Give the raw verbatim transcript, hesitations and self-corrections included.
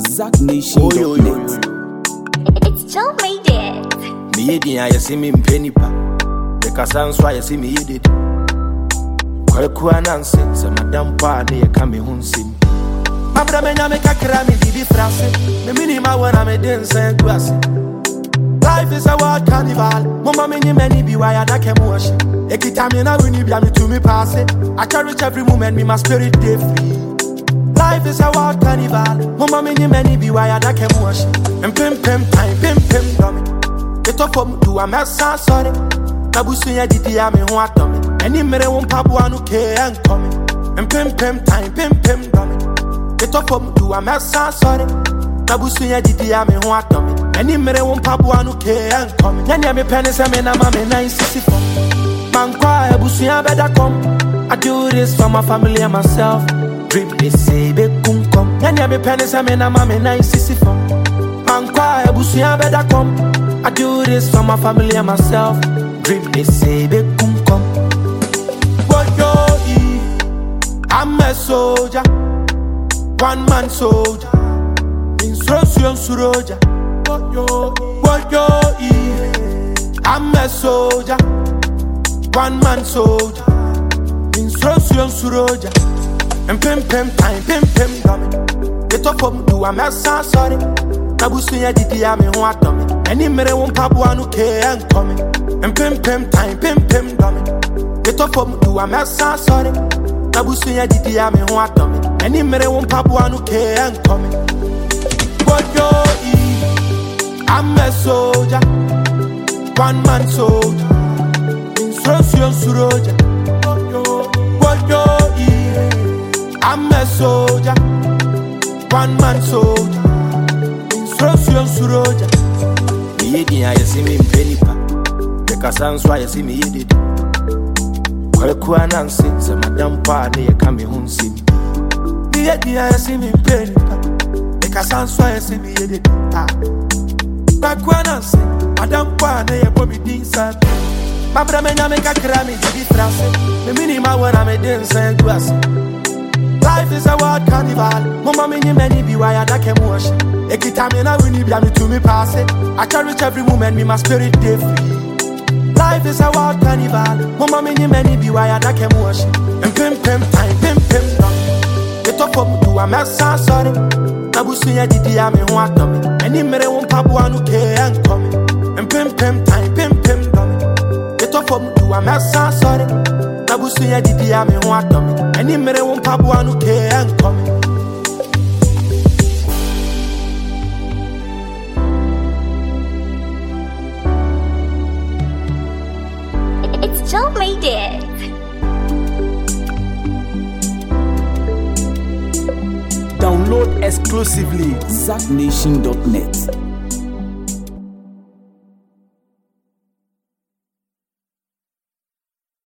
Zack Nation dot net. It's Joe made it. Me yedi ya see me mpenipa. The kasanswa ya see me yedi. Kwaku ananse se madam pa ne ka me hunsim. Abra me nyame kakra me bibi frase. Me minima wana me dense guase. Life is a wild carnival. Mama me ni many be why I da kem wash. Ekita me na wini bia me to me pass it. I cherish every moment me my spirit dey free. Life is a wild carnival. Mama me ni many be why I da kem wash. And pim pim time pim pim dummy. It up for do a mess sorry. Na busu ya didi ya me ho atom. Any mere won pabwa no ke and coming. And pim pim time pim pim dummy. It up for do a mess sorry. Na busu ya didi ya me ho atom. Any mere won pabwa no ke and coming. Nyanya me penny say me na ma me nine sixty four. Man kwa busu ya better come. I do this for my family and myself. Dream they say be kum come. Nyanya me penny say me na ma me nine sixty four. Man kwa busu ya better come. I do this for my family and myself. Dream they say be kum come. What yo e? I'm a soldier, one man soldier. Instruction suroja. What yo e? What yo e? I'm a soldier, one man soldier. Instruction suroja. And pim pim time pim pim dummy. Get up um do a mess sorry. Nabusu ya didi ya me ho atom. Any mere won pabwa no ke and coming. And pim pim time pim pim dummy. Get up um do a mess sorry. Nabusu ya didi ya me ho atom. Any mere won pabwa no ke and coming. What yo e? I'm a soldier, one man soldier. Instruction suroja. What yo e? I'm a soldier, one man soldier. Instruction suroja. Me yedi ya see me mpenipa. The kasanswa ya see me yedi. Kwaku ananse se madam pa ne ka me hunsim. Me yedi ya see me mpenipa. The kasanswa ya see me yedi. Ah. Kwaku ananse madam pa ne ya bobi dinsa. Babra me nyame kakra me bibi frase. Me minima wana me dense guase. Life is a wild carnival. Mama me ni many be why I da kem wash. Ekita me na wini bia me to me pass it. I cherish every moment me my spirit dey free. Life is a wild carnival. Mama me ni many be why I da kem wash. And pim pim time pim pim dummy. It up for do a mess sorry. Na busu ya didi ya me ho atom. Any mere won pabwa no ke and coming. And pim pim time pim pim dummy. It up for do a mess sorry. Nabusu ya didi ya me ho atom. Any mere won pabwa no ke and coming. It's Joe made it. Download exclusively Zack Nation dot net.